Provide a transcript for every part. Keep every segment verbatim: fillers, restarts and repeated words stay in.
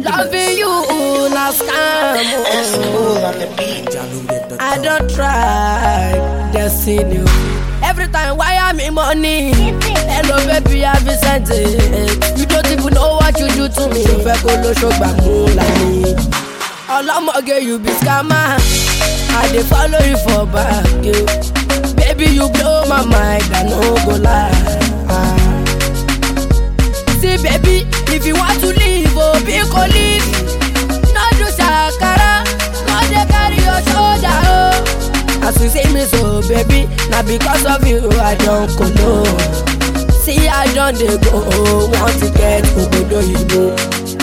Loving you na scam. I don't try destiny. Every time why I'm in money. Hello baby, I be sent it. You don't even know what you do to me. Fẹ́ kó ló ṣọgbà mú láyé. Ọlọ́mọge you be scammer. I dey follow you for back, yo. Baby you blow my mind, I no go lie. See baby, if you want to leave, oh be colleague. No do shakara, no dey carry your shoulder, oh. As you see me so baby, na because of you I don't go. See I don't dey go, want to get obodo yibo.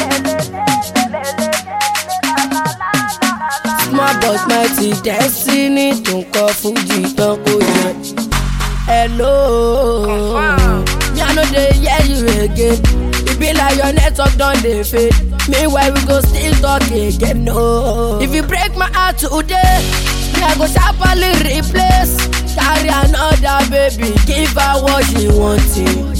Small but mighty destiny, don't call Fuji, don't go yet. Hello, me I know they hear you again. It be like your network done dey fade. Meanwhile we go still talk again. No, if you break my heart today, me I go sharply replace. Carry another baby, give her what she wanting.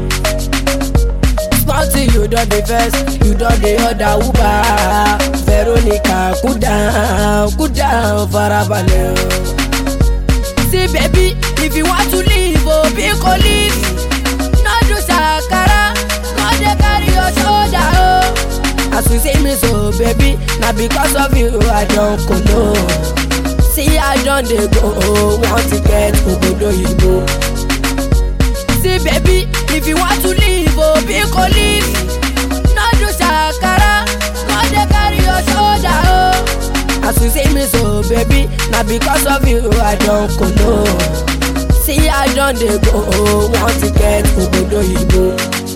Small thing you done the first, you done the other Uber. Veronica, cool down, cool down, farabalẹ̀. See baby, if you want to leave, oh be colleague. No do shakara, no dey carry your shoulder, oh. As you see me so baby, na because of you I don't go no. See I don't dey go, want to get obodo yibo. See baby, if you want to leave, oh be colleague. No do shakara, no dey carry your shoulder, oh. As you see me so baby, na because of you I don't go no. See I don't dey go, want to get obodo yibo.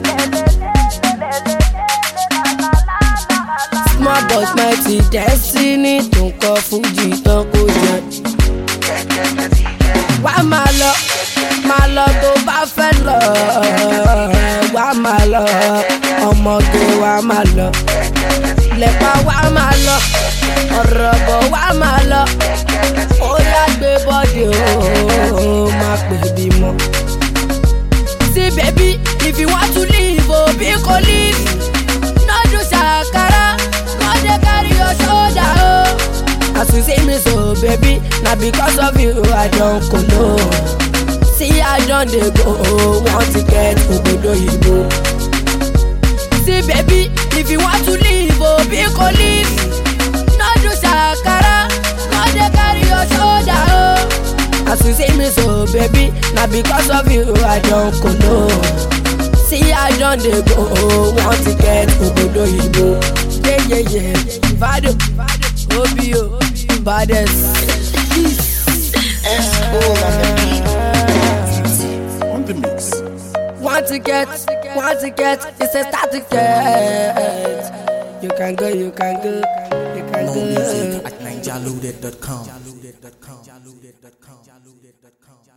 Small but mighty destiny, don't call Fuji, don't go yet. Wá máa lọ, máa lọ tó bá fẹ́ lọ. Wá máa lọ, ọmọge wá máa lọ. Lẹ́pa wá máa lọ, ọ̀rọ̀ bọ̀ wá máa lọ. Ó yá gbé bọ́dì o, máa pè bímọ. See baby, if you want to leave, oh be colleague. No do shakara, no dey carry your shoulder, oh. As you see me so baby, na because of you I don't go no. See I don't dey go, want to get obodo yibo. See baby, if you want to leave, oh be colleague. No do shakara, no dey carry your shoulder, oh. As you see me so baby, na because of you I don't go no. See I don't dey go, want to get obodo yibo. Yeah yeah yeah, Vado, Obio, baddest. On the mix. Want to get, want to get, it's a start to get. You can go, you can go, you can More go. music at ninja loaded dot com.